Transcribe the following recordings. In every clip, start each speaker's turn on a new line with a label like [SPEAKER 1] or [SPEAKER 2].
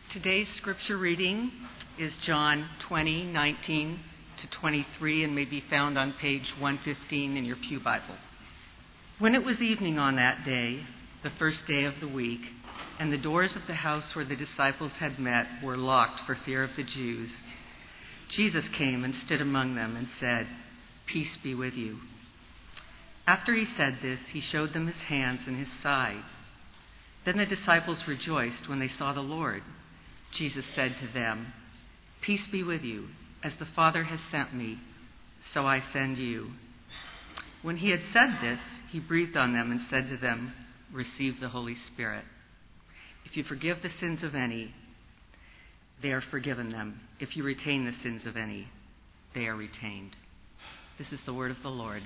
[SPEAKER 1] Today's scripture reading is John 20:19 to 23 and may be found on page 115 in your Pew Bible. When it was evening on that day, the first day of the week, and the doors of the house where the disciples had met were locked for fear of the Jews, Jesus came and stood among them and said, "Peace be with you." After he said this, he showed them his hands and his side. Then the disciples rejoiced when they saw the Lord. Jesus said to them, "Peace be with you. As the Father has sent me, so I send you." When he had said this, he breathed on them and said to them, "Receive the Holy Spirit. If you forgive the sins of any, they are forgiven them. If you retain the sins of any, they are retained." This is the word of the Lord.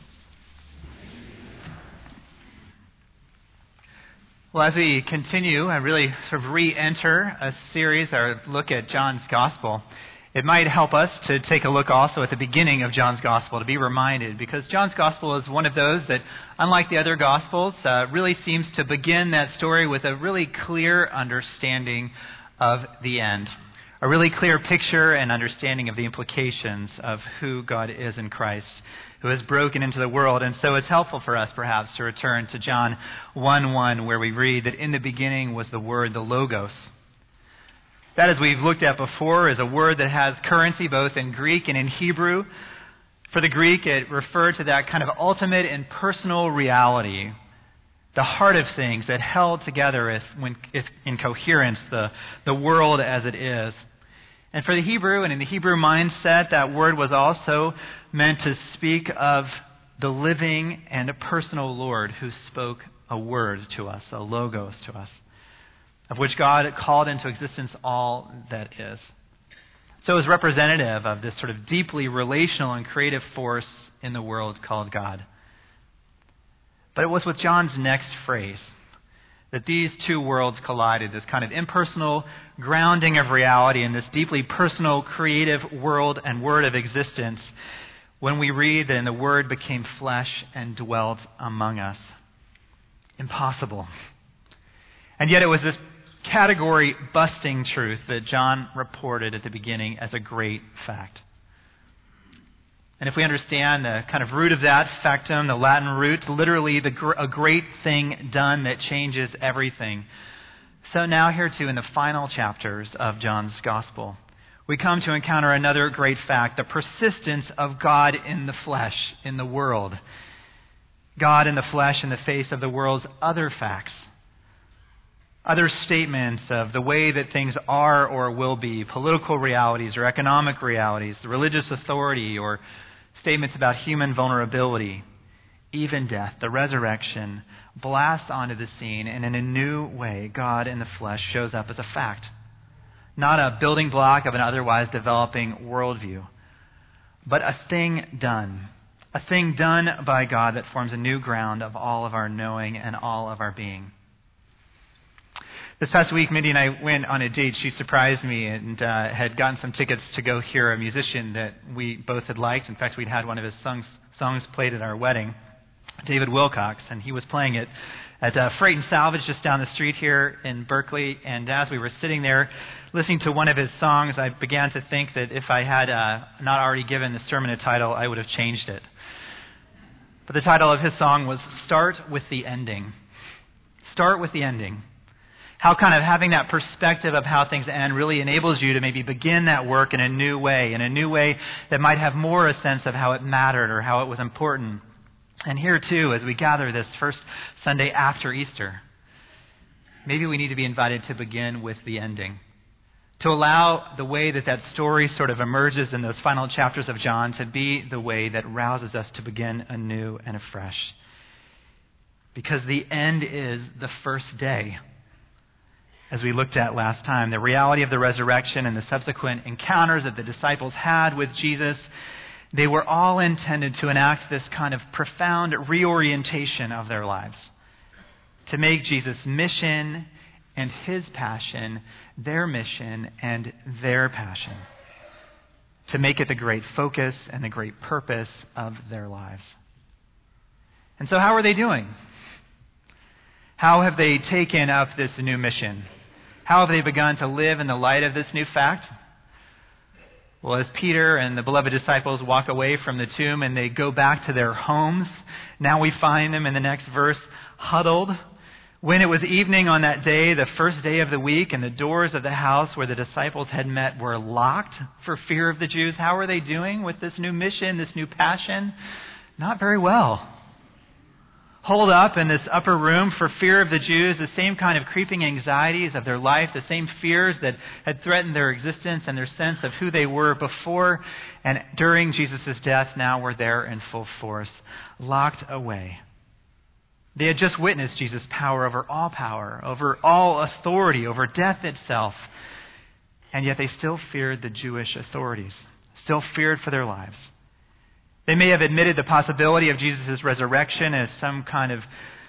[SPEAKER 2] Well, as we continue and really sort of re-enter a series or look at John's Gospel, it might help us to take a look also at the beginning of John's Gospel, to be reminded, because John's Gospel is one of those that, unlike the other Gospels, really seems to begin that story with a really clear understanding of the end, a really clear picture and understanding of the implications of who God is in Christ, who has broken into the world. And so it's helpful for us, perhaps, to return to John 1:1, where we read that in the beginning was the Word, the Logos. That, as we've looked at before, is a word that has currency both in Greek and in Hebrew. For the Greek, it referred to that kind of ultimate and personal reality, the heart of things that held together in coherence the world as it is. And for the Hebrew, and in the Hebrew mindset, that word was also meant to speak of the living and a personal Lord who spoke a word to us, a logos to us, of which God called into existence all that is. So it was representative of this sort of deeply relational and creative force in the world called God. But it was with John's next phrase that these two worlds collided, this kind of impersonal grounding of reality in this deeply personal, creative world and word of existence, when we read that the Word became flesh and dwelt among us. Impossible. And yet it was this category-busting truth that John reported at the beginning as a great fact. And if we understand the kind of root of that factum, the Latin root, literally a great thing done that changes everything. So now here too in the final chapters of John's Gospel, we come to encounter another great fact, the persistence of God in the flesh, in the world. God in the flesh in the face of the world's other facts, other statements of the way that things are or will be, political realities or economic realities, the religious authority or statements about human vulnerability, even death, the resurrection, blast onto the scene, and in a new way, God in the flesh shows up as a fact. Not a building block of an otherwise developing worldview, but a thing done by God that forms a new ground of all of our knowing and all of our being. This past week, Mindy and I went on a date. She surprised me and had gotten some tickets to go hear a musician that we both had liked. In fact, we'd had one of his songs played at our wedding, David Wilcox, and he was playing it at Freight and Salvage just down the street here in Berkeley. And as we were sitting there listening to one of his songs, I began to think that if I had not already given the sermon a title, I would have changed it. But the title of his song was Start with the Ending. Start with the ending. How kind of having that perspective of how things end really enables you to maybe begin that work in a new way that might have more a sense of how it mattered or how it was important. And here too, as we gather this first Sunday after Easter, maybe we need to be invited to begin with the ending, to allow the way that story sort of emerges in those final chapters of John to be the way that rouses us to begin anew and afresh. Because the end is the first day. As we looked at last time, the reality of the resurrection and the subsequent encounters that the disciples had with Jesus, they were all intended to enact this kind of profound reorientation of their lives, to make Jesus' mission and his passion their mission and their passion, to make it the great focus and the great purpose of their lives. And so how are they doing? How have they taken up this new mission? How have they begun to live in the light of this new fact? Well, as Peter and the beloved disciples walk away from the tomb and they go back to their homes, now we find them in the next verse huddled. When it was evening on that day, the first day of the week, and the doors of the house where the disciples had met were locked for fear of the Jews, how are they doing with this new mission, this new passion? Not very well. Holed up in this upper room for fear of the Jews, the same kind of creeping anxieties of their life, the same fears that had threatened their existence and their sense of who they were before and during Jesus' death now were there in full force, locked away. They had just witnessed Jesus' power, over all authority, over death itself. And yet they still feared the Jewish authorities, still feared for their lives. They may have admitted the possibility of Jesus' resurrection as some kind of,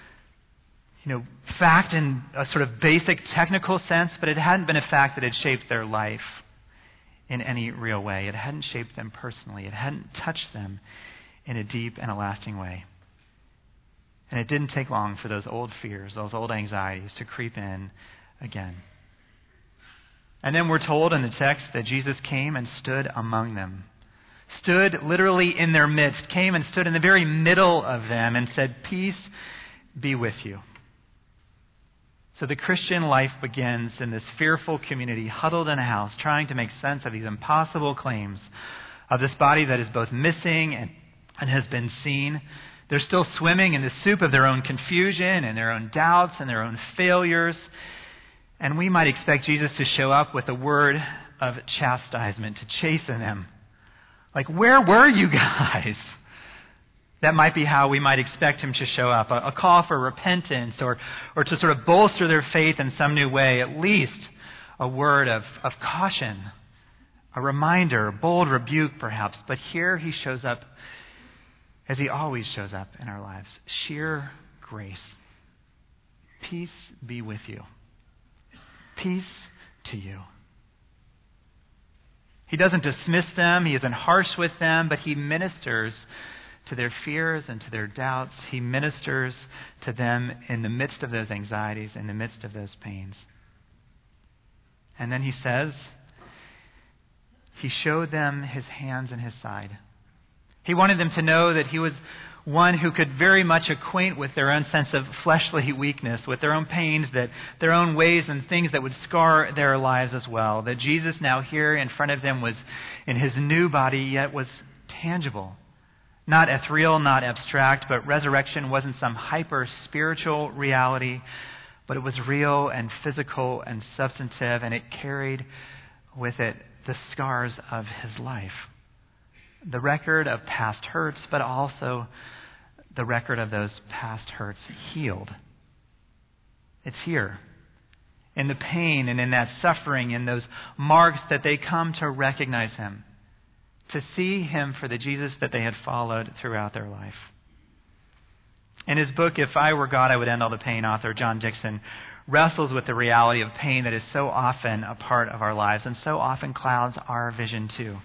[SPEAKER 2] fact in a sort of basic technical sense, but it hadn't been a fact that had shaped their life in any real way. It hadn't shaped them personally. It hadn't touched them in a deep and a lasting way. And it didn't take long for those old fears, those old anxieties to creep in again. And then we're told in the text that Jesus came and stood among them. Stood literally in their midst, came and stood in the very middle of them and said, "Peace be with you." So the Christian life begins in this fearful community, huddled in a house, trying to make sense of these impossible claims of this body that is both missing and has been seen. They're still swimming in the soup of their own confusion and their own doubts and their own failures. And we might expect Jesus to show up with a word of chastisement to chasten them. Like, where were you guys? That might be how we might expect him to show up. A call for repentance or to sort of bolster their faith in some new way. At least a word of caution, a reminder, a bold rebuke perhaps. But here he shows up as he always shows up in our lives. Sheer grace. Peace be with you. Peace to you. He doesn't dismiss them. He isn't harsh with them, but he ministers to their fears and to their doubts. He ministers to them in the midst of those anxieties, in the midst of those pains. And then he says, he showed them his hands and his side. He wanted them to know that he was one who could very much acquaint with their own sense of fleshly weakness, with their own pains, that their own ways and things that would scar their lives as well. That Jesus now here in front of them was in his new body, yet was tangible. Not ethereal, not abstract, but resurrection wasn't some hyper-spiritual reality, but it was real and physical and substantive, and it carried with it the scars of his life. The record of past hurts, but also the record of those past hurts healed. It's here, in the pain and in that suffering, in those marks that they come to recognize him, to see him for the Jesus that they had followed throughout their life. In his book, If I Were God, I Would End All the Pain, author John Dickson wrestles with the reality of pain that is so often a part of our lives and so often clouds our vision too.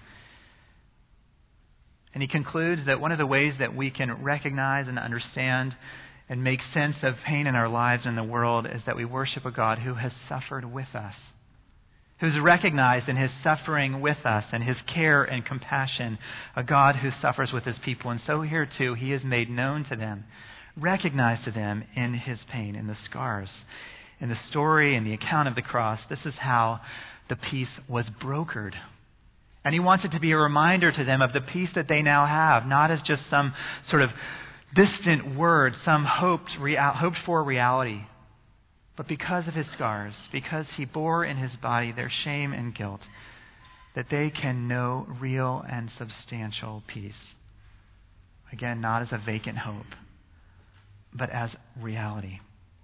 [SPEAKER 2] And he concludes that one of the ways that we can recognize and understand and make sense of pain in our lives and the world is that we worship a God who has suffered with us, who's recognized in his suffering with us and his care and compassion, a God who suffers with his people. And so here too, he is made known to them, recognized to them in his pain, in the scars, in the story and the account of the cross. This is how the peace was brokered. And he wants it to be a reminder to them of the peace that they now have, not as just some sort of distant word, some hoped for reality, but because of his scars, because he bore in his body their shame and guilt, that they can know real and substantial peace. Again, not as a vacant hope, but as reality.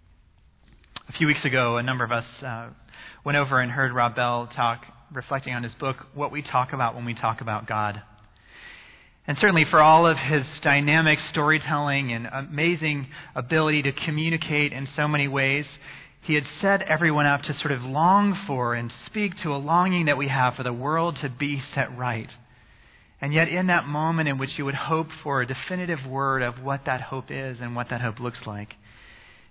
[SPEAKER 2] A few weeks ago, a number of us went over and heard Rob Bell talk, reflecting on his book, What We Talk About When We Talk About God. And certainly for all of his dynamic storytelling and amazing ability to communicate in so many ways, he had set everyone up to sort of long for and speak to a longing that we have for the world to be set right. And yet in that moment in which you would hope for a definitive word of what that hope is and what that hope looks like,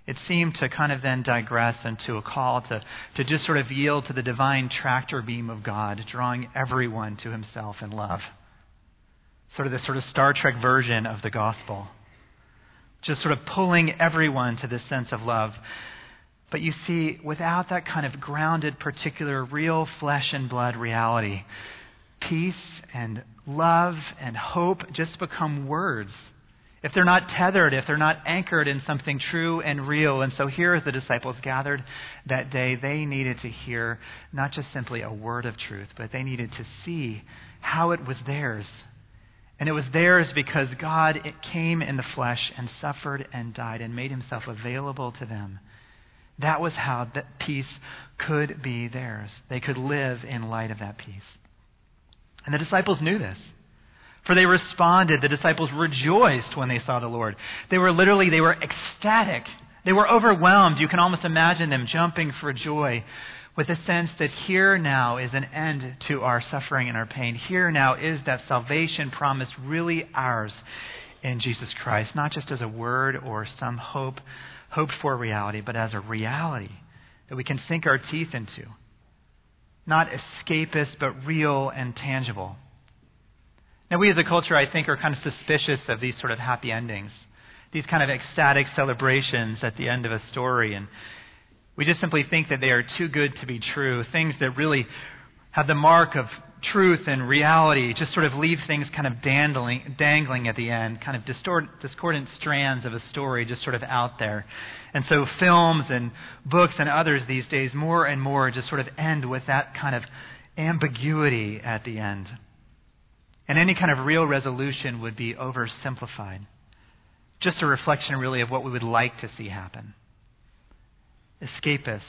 [SPEAKER 2] It seemed to kind of then digress into a call to just sort of yield to the divine tractor beam of God, drawing everyone to himself in love. Sort of this sort of Star Trek version of the gospel. Just sort of pulling everyone to this sense of love. But you see, without that kind of grounded, particular, real flesh and blood reality, peace and love and hope just become words. If they're not tethered, if they're not anchored in something true and real. And so here as the disciples gathered that day, they needed to hear not just simply a word of truth, but they needed to see how it was theirs. And it was theirs because God came in the flesh and suffered and died and made himself available to them. That was how that peace could be theirs. They could live in light of that peace. And the disciples knew this. For they responded, the disciples rejoiced when they saw the Lord. They were ecstatic. They were overwhelmed. You can almost imagine them jumping for joy with a sense that here now is an end to our suffering and our pain. Here now is that salvation promise really ours in Jesus Christ, not just as a word or some hoped for reality, but as a reality that we can sink our teeth into. Not escapist, but real and tangible. Now, we as a culture, I think, are kind of suspicious of these sort of happy endings, these kind of ecstatic celebrations at the end of a story. And we just simply think that they are too good to be true, things that really have the mark of truth and reality, just sort of leave things kind of dangling at the end, kind of discordant strands of a story just sort of out there. And so films and books and others these days more and more just sort of end with that kind of ambiguity at the end. And any kind of real resolution would be oversimplified. Just a reflection really of what we would like to see happen. Escapist.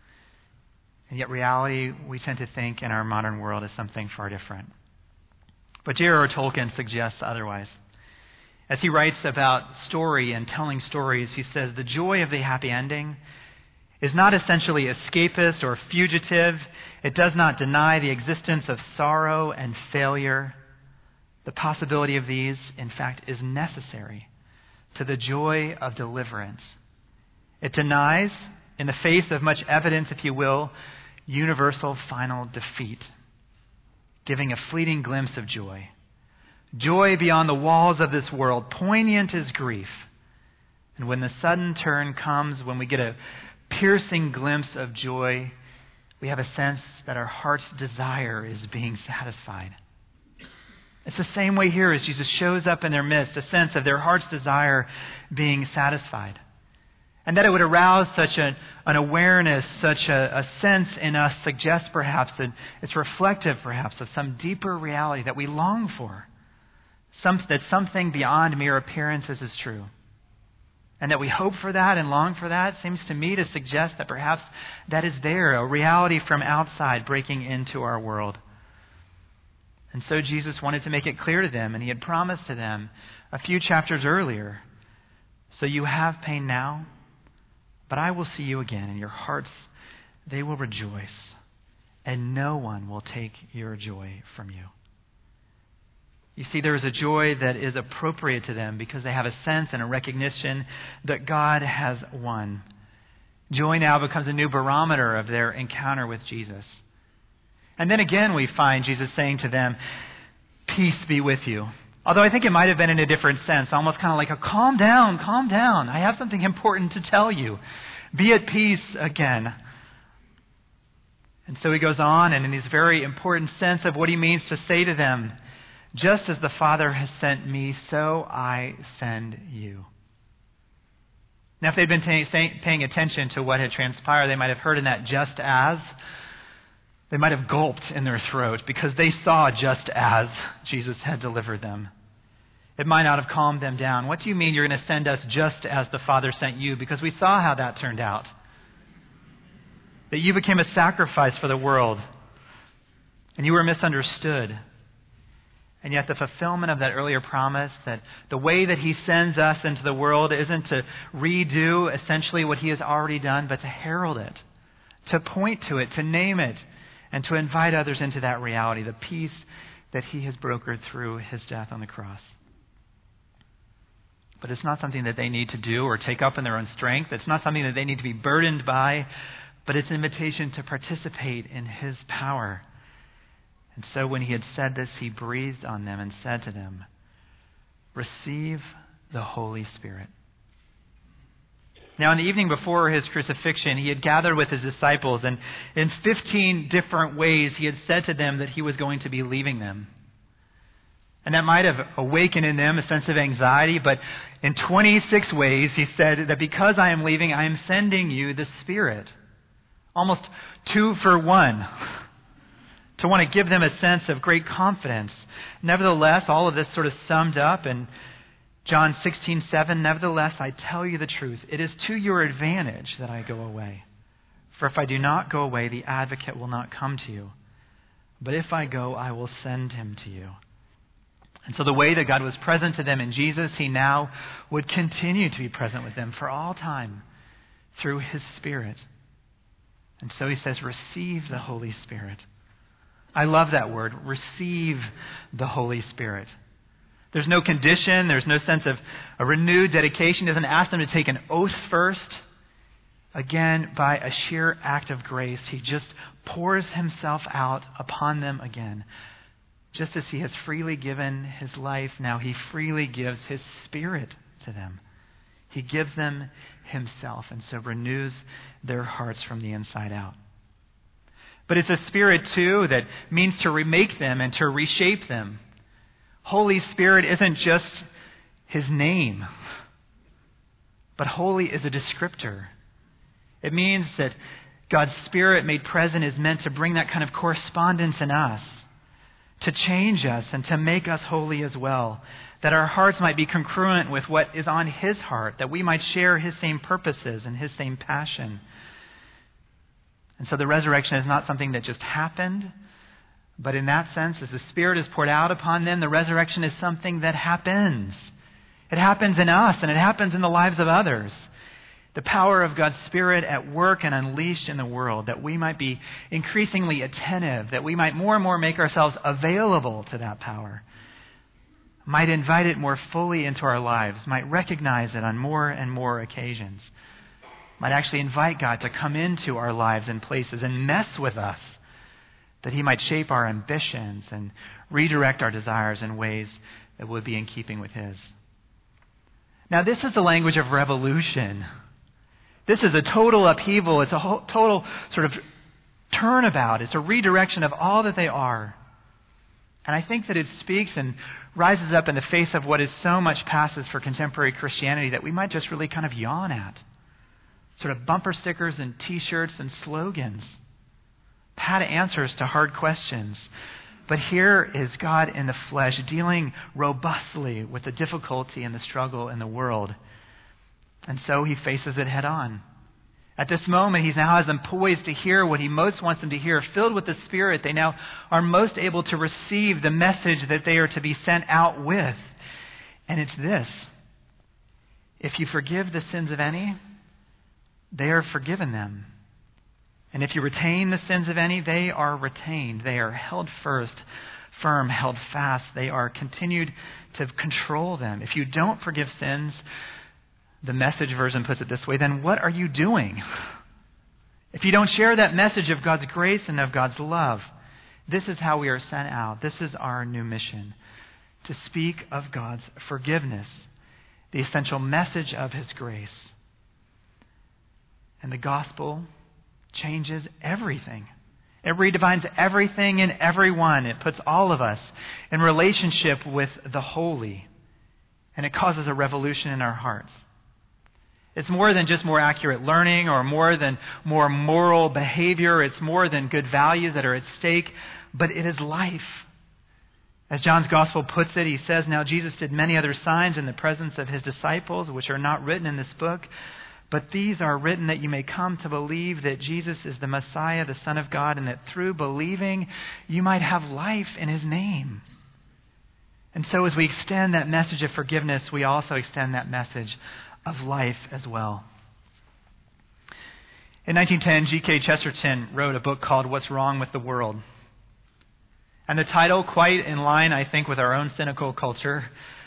[SPEAKER 2] And yet reality, we tend to think in our modern world, is something far different. But J.R.R. Tolkien suggests otherwise. As he writes about story and telling stories, he says, the joy of the happy ending is not essentially escapist or fugitive. It does not deny the existence of sorrow and failure. The possibility of these, in fact, is necessary to the joy of deliverance. It denies, in the face of much evidence, if you will, universal final defeat, giving a fleeting glimpse of joy. Joy beyond the walls of this world, poignant as grief. And when the sudden turn comes, when we get a piercing glimpse of joy, we have a sense that our heart's desire is being satisfied. It's the same way here as Jesus shows up in their midst, a sense of their heart's desire being satisfied. And that it would arouse such an awareness, such a sense in us suggests perhaps that it's reflective perhaps of some deeper reality that we long for. That something beyond mere appearances is true. And that we hope for that and long for that seems to me to suggest that perhaps that is there, a reality from outside breaking into our world. And so Jesus wanted to make it clear to them, and he had promised to them a few chapters earlier. So you have pain now, but I will see you again, and your hearts, they will rejoice, and no one will take your joy from you. You see, there is a joy that is appropriate to them because they have a sense and a recognition that God has won. Joy now becomes a new barometer of their encounter with Jesus. And then again we find Jesus saying to them, peace be with you. Although I think it might have been in a different sense, almost kind of like a calm down. I have something important to tell you. Be at peace again. And so he goes on, and in his very important sense of what he means to say to them, just as the Father has sent me, so I send you. Now, if they'd been paying attention to what had transpired, they might have heard in that just as. They might have gulped in their throat because they saw just as Jesus had delivered them. It might not have calmed them down. What do you mean you're going to send us just as the Father sent you? Because we saw how that turned out. That you became a sacrifice for the world. And you were misunderstood. And yet the fulfillment of that earlier promise, that the way that he sends us into the world isn't to redo essentially what he has already done, but to herald it, to point to it, to name it, and to invite others into that reality, the peace that he has brokered through his death on the cross. but it's not something that they need to do or take up in their own strength. It's not something that they need to be burdened by, but it's an invitation to participate in His power. And so when He had said this, He breathed on them and said to them, "Receive the Holy Spirit." Now, in the evening before His crucifixion, He had gathered with His disciples, and in 15 different ways He had said to them that He was going to be leaving them. And that might have awakened in them a sense of anxiety, but in 26 ways He said that because I am leaving, I am sending you the Spirit. Almost 2 for 1. To want to give them a sense of great confidence. Nevertheless, all of this sort of summed up in John 16:7, "Nevertheless, I tell you the truth. It is to your advantage that I go away. For if I do not go away, the Advocate will not come to you. But if I go, I will send him to you." And so the way that God was present to them in Jesus, He now would continue to be present with them for all time through His Spirit. And so He says, receive the Holy Spirit. I love that word, receive the Holy Spirit. There's no condition. There's no sense of a renewed dedication. He doesn't ask them to take an oath first. Again, by a sheer act of grace, He just pours Himself out upon them again. Just as He has freely given His life, now He freely gives His Spirit to them. He gives them Himself, and so renews their hearts from the inside out. But it's a Spirit, too, that means to remake them and to reshape them. Holy Spirit isn't just His name, but holy is a descriptor. It means that God's Spirit made present is meant to bring that kind of correspondence in us, to change us and to make us holy as well, that our hearts might be congruent with what is on His heart, that we might share His same purposes and His same passion. And so the resurrection is not something that just happened, but in that sense, as the Spirit is poured out upon them, the resurrection is something that happens. It happens in us, and it happens in the lives of others. The power of God's Spirit at work and unleashed in the world, that we might be increasingly attentive, that we might more and more make ourselves available to that power, might invite it more fully into our lives, might recognize it on more and more occasions, might actually invite God to come into our lives and places and mess with us, that He might shape our ambitions and redirect our desires in ways that would be in keeping with His. Now, this is the language of revolution. This is a total upheaval. It's a total sort of turnabout. It's a redirection of all that they are. And I think that it speaks and rises up in the face of what is so much passes for contemporary Christianity that we might just really kind of yawn at. Sort of bumper stickers and T-shirts and slogans. Pat answers to hard questions. But here is God in the flesh dealing robustly with the difficulty and the struggle in the world. And so He faces it head on. At this moment, He now has them poised to hear what He most wants them to hear. Filled with the Spirit, they now are most able to receive the message that they are to be sent out with. And it's this: if you forgive the sins of any, they are forgiven them. And if you retain the sins of any, they are retained. They are held firm, held fast. They are continued to control them. If you don't forgive sins, the Message version puts it this way, then what are you doing? If you don't share that message of God's grace and of God's love, this is how we are sent out. This is our new mission, to speak of God's forgiveness, the essential message of His grace. And the gospel changes everything. It redefines everything and everyone. It puts all of us in relationship with the holy. And it causes a revolution in our hearts. It's more than just more accurate learning or more than more moral behavior. It's more than good values that are at stake, but it is life. As John's Gospel puts it, he says, "Now Jesus did many other signs in the presence of His disciples, which are not written in this book. But these are written that you may come to believe that Jesus is the Messiah, the Son of God, and that through believing you might have life in His name." And so as we extend that message of forgiveness, we also extend that message of life as well. In 1910, G.K. Chesterton wrote a book called What's Wrong with the World? And the title, quite in line, I think, with our own cynical culture,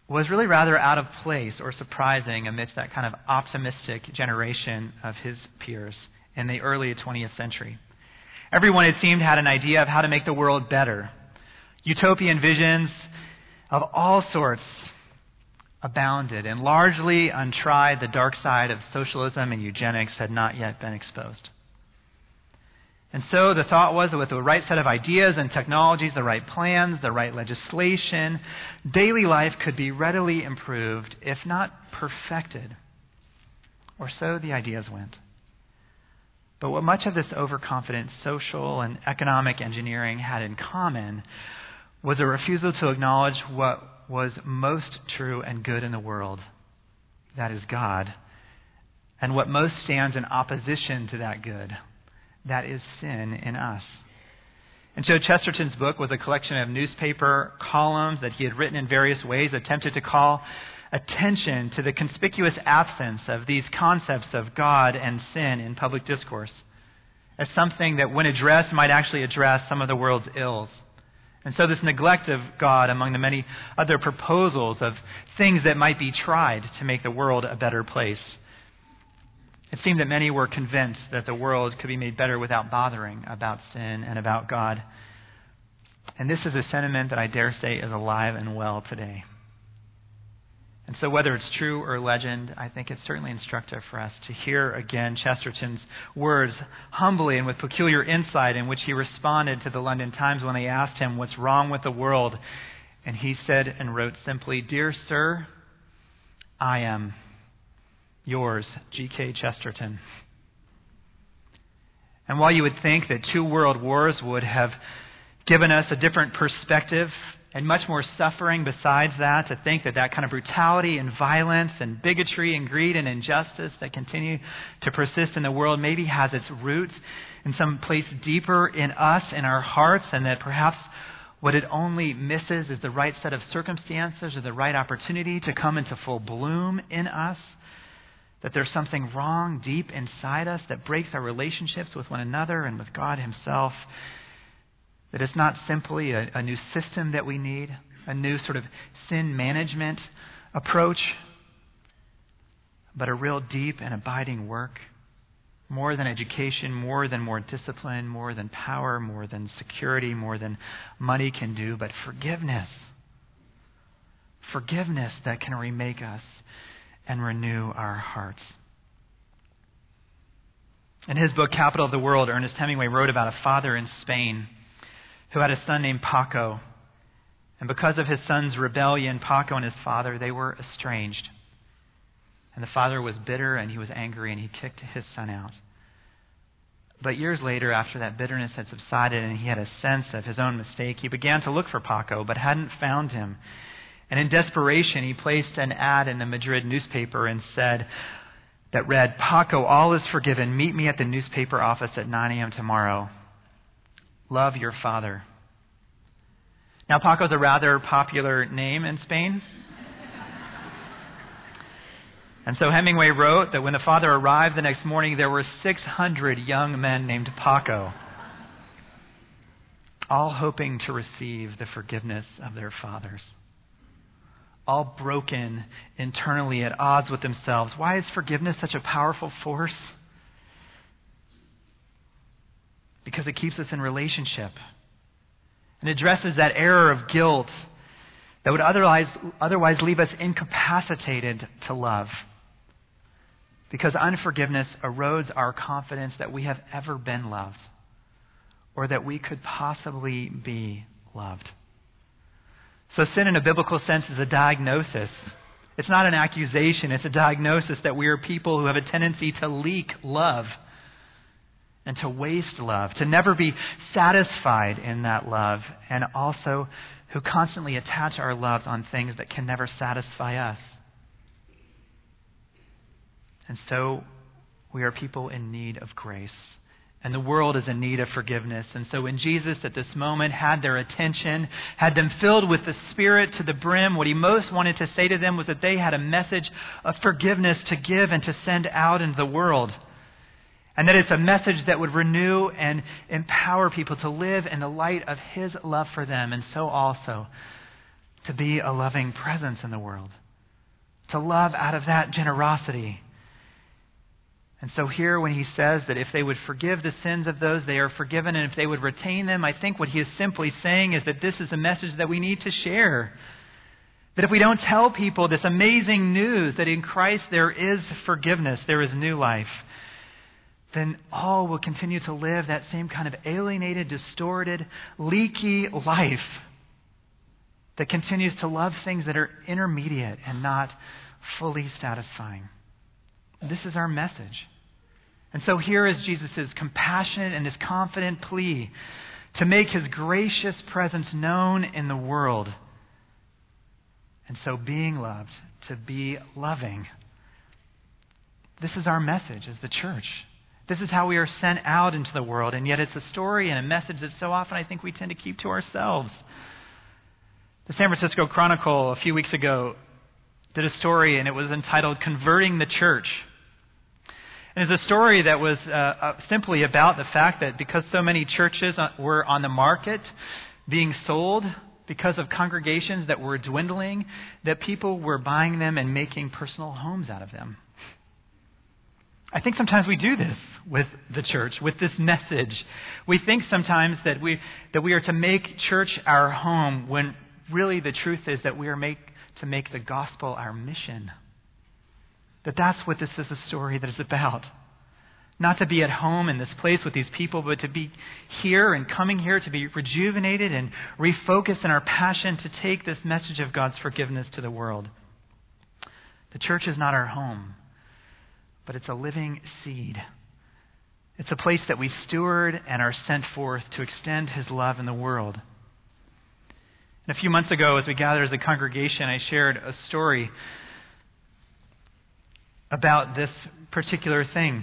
[SPEAKER 2] was really rather out of place or surprising amidst that kind of optimistic generation of his peers in the early 20th century. Everyone, it seemed, had an idea of how to make the world better. Utopian visions of all sorts abounded, and largely untried, the dark side of socialism and eugenics had not yet been exposed. And so the thought was that with the right set of ideas and technologies, the right plans, the right legislation, daily life could be readily improved, if not perfected. Or so the ideas went. But what much of this overconfident social and economic engineering had in common was a refusal to acknowledge what was most true and good in the world, that is God, and what most stands in opposition to that good, that is sin in us. And so Chesterton's book was a collection of newspaper columns that he had written in various ways, attempted to call attention to the conspicuous absence of these concepts of God and sin in public discourse, as something that, when addressed, might actually address some of the world's ills. And so this neglect of God among the many other proposals of things that might be tried to make the world a better place. It seemed that many were convinced that the world could be made better without bothering about sin and about God. And this is a sentiment that I dare say is alive and well today. And so whether it's true or legend, I think it's certainly instructive for us to hear again Chesterton's words humbly and with peculiar insight in which he responded to the London Times when they asked him what's wrong with the world. And he said and wrote simply, "Dear Sir, I am yours, G.K. Chesterton." And while you would think that 2 world wars would have given us a different perspective and much more suffering besides that, to think that that kind of brutality and violence and bigotry and greed and injustice that continue to persist in the world maybe has its roots in some place deeper in us, in our hearts, and that perhaps what it only misses is the right set of circumstances or the right opportunity to come into full bloom in us, that there's something wrong deep inside us that breaks our relationships with one another and with God Himself, that it's not simply a new system that we need, a new sort of sin management approach, but a real deep and abiding work, more than education, more discipline, more than power, more than security, more than money can do, but forgiveness. Forgiveness that can remake us and renew our hearts. In his book, Capital of the World, Ernest Hemingway wrote about a father in Spain who had a son named Paco. And because of his son's rebellion, Paco and his father, they were estranged. And the father was bitter and he was angry and he kicked his son out. But years later, after that bitterness had subsided and he had a sense of his own mistake, he began to look for Paco but hadn't found him. And in desperation, he placed an ad in the Madrid newspaper and said, that read, "Paco, all is forgiven. Meet me at the newspaper office at 9 a.m. tomorrow. Love, your father." Now, Paco's a rather popular name in Spain. And so Hemingway wrote that when the father arrived the next morning, there were 600 young men named Paco, all hoping to receive the forgiveness of their fathers, all broken internally at odds with themselves. Why is forgiveness such a powerful force? Because it keeps us in relationship and addresses that error of guilt that would otherwise leave us incapacitated to love. Because unforgiveness erodes our confidence that we have ever been loved or that we could possibly be loved. So sin in a biblical sense is a diagnosis. It's not an accusation. It's a diagnosis that we are people who have a tendency to leak love and to waste love, to never be satisfied in that love, and also who constantly attach our loves on things that can never satisfy us. And so we are people in need of grace. And the world is in need of forgiveness. And so when Jesus at this moment had their attention, had them filled with the Spirit to the brim, what He most wanted to say to them was that they had a message of forgiveness to give and to send out into the world. And that it's a message that would renew and empower people to live in the light of His love for them. And so also to be a loving presence in the world, to love out of that generosity. And so here when he says that if they would forgive the sins of those, they are forgiven, and if they would retain them, I think what he is simply saying is that this is a message that we need to share. That if we don't tell people this amazing news that in Christ there is forgiveness, there is new life, then all will continue to live that same kind of alienated, distorted, leaky life that continues to love things that are intermediate and not fully satisfying. This is our message. And so here is Jesus' compassionate and his confident plea to make his gracious presence known in the world. And so being loved, to be loving. This is our message as the church. This is how we are sent out into the world. And yet it's a story and a message that so often I think we tend to keep to ourselves. The San Francisco Chronicle a few weeks ago did a story, and it was entitled Converting the Church. And it's a story that was simply about the fact that because so many churches were on the market being sold because of congregations that were dwindling, that people were buying them and making personal homes out of them. I think sometimes we do this with the church, with this message. We think sometimes that we are to make church our home when really the truth is that we are to make the gospel our mission. That's what this is a story that is about. Not to be at home in this place with these people, but to be here and coming here to be rejuvenated and refocused in our passion to take this message of God's forgiveness to the world. The church is not our home, but it's a living seed. It's a place that we steward and are sent forth to extend his love in the world. And a few months ago, as we gathered as a congregation, I shared a story about this particular thing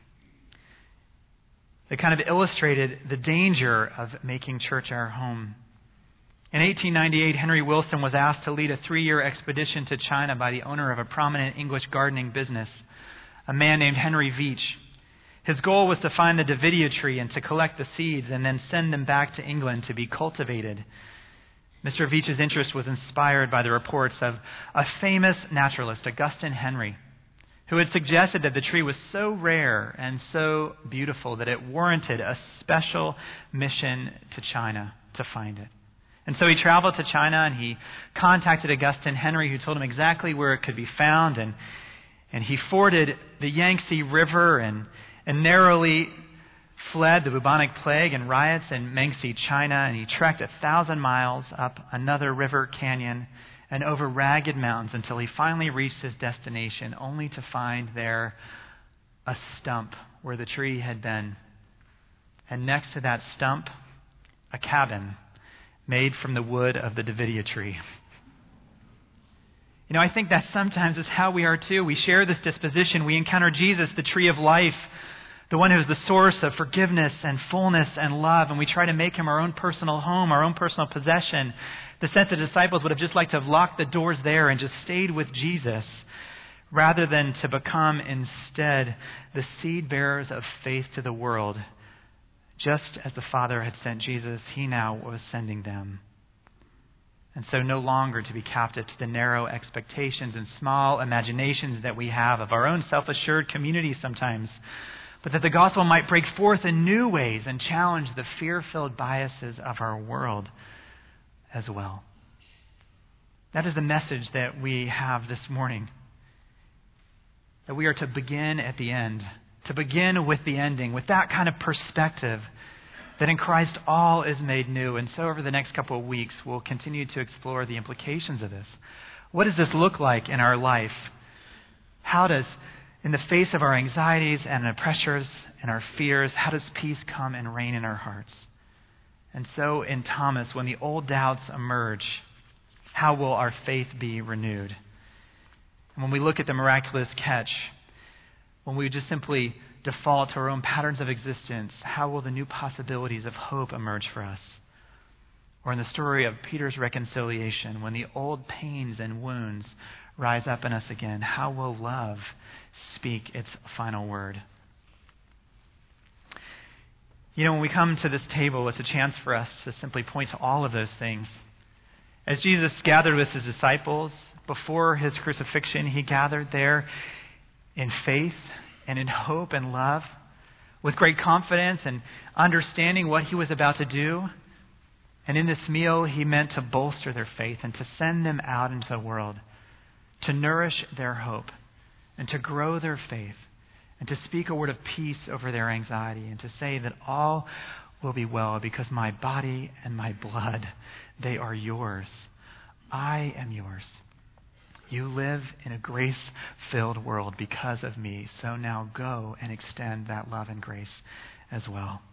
[SPEAKER 2] that kind of illustrated the danger of making church our home. In 1898, Henry Wilson was asked to lead a 3-year expedition to China by the owner of a prominent English gardening business, a man named Henry Veitch. His goal was to find the Davidia tree and to collect the seeds and then send them back to England to be cultivated. Mr. Veitch's interest was inspired by the reports of a famous naturalist, Augustine Henry, who had suggested that the tree was so rare and so beautiful that it warranted a special mission to China to find it. And so he traveled to China and he contacted Augustine Henry, who told him exactly where it could be found. And he forded the Yangtze River and narrowly fled the bubonic plague and riots in Mengsi, China. And he trekked 1,000 miles up another river canyon and over ragged mountains until he finally reached his destination, only to find there a stump where the tree had been. And next to that stump, a cabin made from the wood of the Davidia tree. You know, I think that sometimes is how we are too. We share this disposition. We encounter Jesus, the tree of life, the one who is the source of forgiveness and fullness and love, and we try to make him our own personal home, our own personal possession. The sense the disciples would have just liked to have locked the doors there and just stayed with Jesus, rather than to become instead the seed bearers of faith to the world. Just as the Father had sent Jesus, he now was sending them. And so no longer to be captive to the narrow expectations and small imaginations that we have of our own self-assured community sometimes, but that the gospel might break forth in new ways and challenge the fear-filled biases of our world as well. That is the message that we have this morning. That we are to begin at the end, to begin with the ending, with that kind of perspective, that in Christ all is made new. And so over the next couple of weeks, we'll continue to explore the implications of this. What does this look like in our life? How does, in the face of our anxieties and our pressures and our fears, how does peace come and reign in our hearts? And so in Thomas, when the old doubts emerge, how will our faith be renewed? And when we look at the miraculous catch, when we just simply default to our own patterns of existence, how will the new possibilities of hope emerge for us? Or in the story of Peter's reconciliation, when the old pains and wounds rise up in us again, how will love speak its final word? You know, when we come to this table, it's a chance for us to simply point to all of those things As Jesus gathered with his disciples before his crucifixion, he gathered there in faith and in hope and love, with great confidence and understanding what he was about to do. And in this meal, he meant to bolster their faith and to send them out into the world, to nourish their hope and to grow their faith and to speak a word of peace over their anxiety and to say that all will be well because my body and my blood, they are yours. I am yours. You live in a grace-filled world because of me. So now go and extend that love and grace as well.